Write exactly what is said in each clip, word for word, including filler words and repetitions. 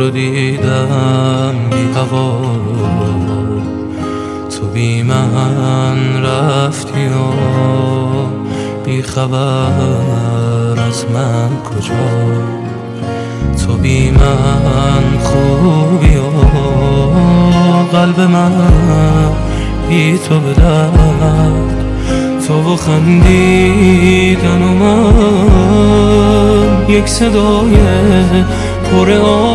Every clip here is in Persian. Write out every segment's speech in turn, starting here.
رو دیدم بی هوا، تو بی من رفتی و بی خبر از من کجا. تو بی من خوبی و قلب من بی تو به درد، تو و خندیدن و من یک صدای پر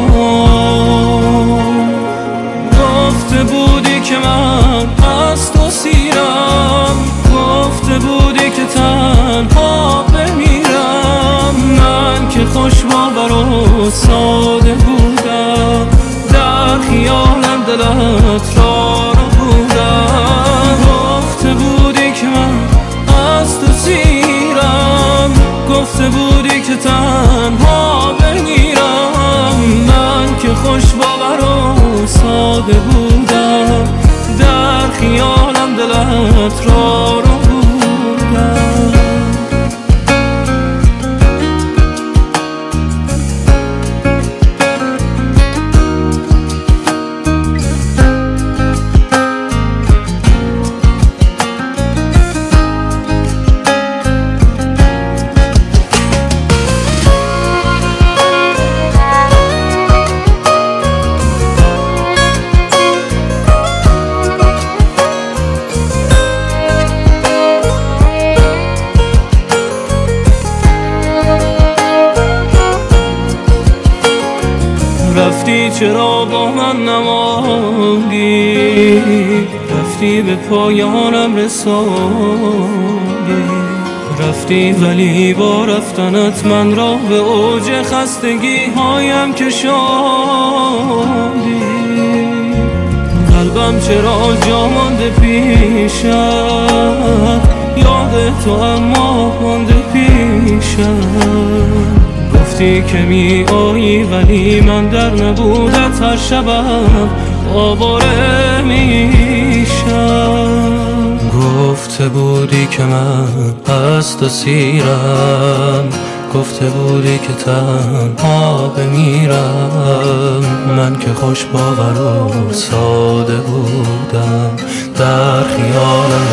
آم. گفته بودی که من از تو سیرم، گفته بودی که تنها بمیرم. من که خوش باور و ساده بودم، در خیالم دلت را رو بودم. گفته بودی که من از تو سیرم، گفته بودی که تنها بمیرم. من که خوش باور و ساده بودم، در خیالم دلت را رو بودم. رفتی چرا با من نماندی، رفتی به پایانم رساندی. رفتی ولی با رفتنت من را به اوج خستگی هایم کشاندی. قلبم چرا جا مانده پیشت، یاد تو اما مانده پیشت. گفتی که می آیی ولی من در نبودت هر شبم آواره میشم. گفته بودی که من از تو سیرم، گفته بودی که تنها بمیرم. من که خوش باور و ساده بودم، در خیالم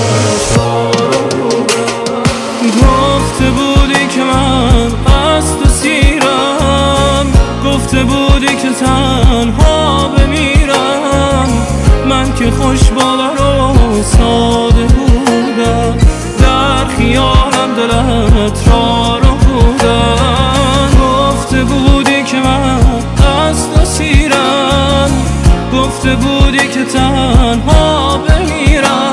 گفته بودی که من از تو سیرم، گفته بودی که تنها بمیرم. من که خوش باور و ساده بودم، در خیالم دلت را رو بودم. گفته بودی که من از تو سیرم، گفته بودی که تنها بمیرم.